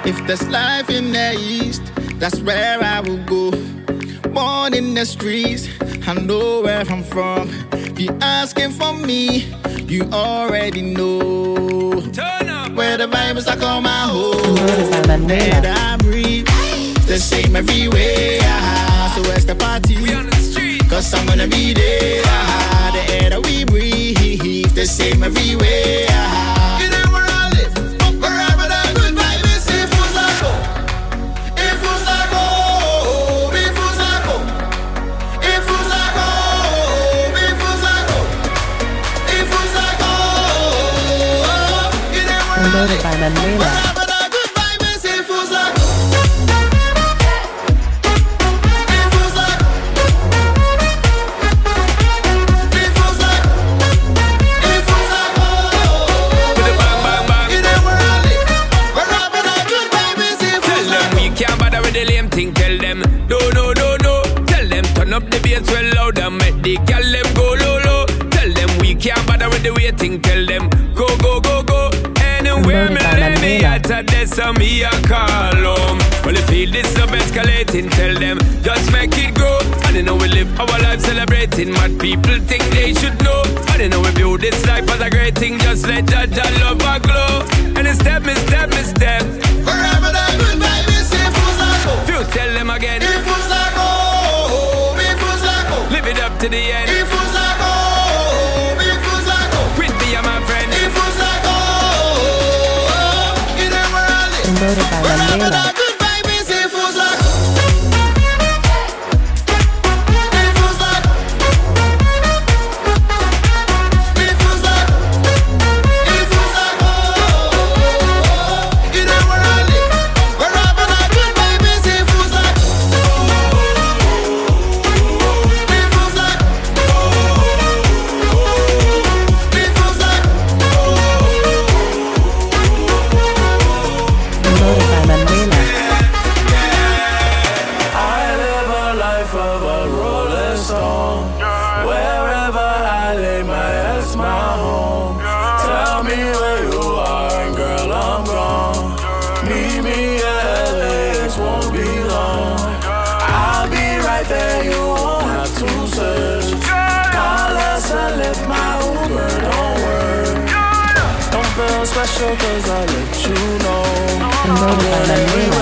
If there's life in the east, that's where I will go. Born in the streets, I know where I'm from. If you're asking for me, you already know. Turn up. Where the vibes I call my home. There I breathe, the same everywhere. So where's the party? We on the street. Cause I'm gonna be there. The air that we breathe, the same everywhere. You know where I live, wherever the good vibe is. It feels like home. It feels like home. It feels like home. It feels like home. It feels like home. It feels like home. You know where I live, wherever the good vibe is. It feels like home. Tell them, no. Tell them, turn up the bass well loud and make the girl them go low. Tell them we can't bother with the waiting. Tell them, go. Anywhere me let me at a desk and me a call home. Well, you feel this love escalating. Tell them, just make it grow. And you know we live our life celebrating. Mad people think they should know. And you know we build this life as a great thing. Just let that love a glow. And it's step. Wherever the good vibe is, it feels like home. Few tell them again. It feels like home. It feels like home. Live it up to the end. It feels like home. It feels like home. With me and my friend. It feels like home. You know where I live. Wherever the good vibe is, it feels like home. It feels like it feels like it feels like home. You know where I live. Wherever the good vibe is, it feels like it feels like it feels like I live a life of a rolling stone. Wherever I lay my head's my home. Tell me where you are, and girl, I'm gone. Meet me at LAX, won't be long. I'll be right there, you won't have to search. Call us and lift my Uber, don't worry. Don't feel special cause I let you know. I'm gonna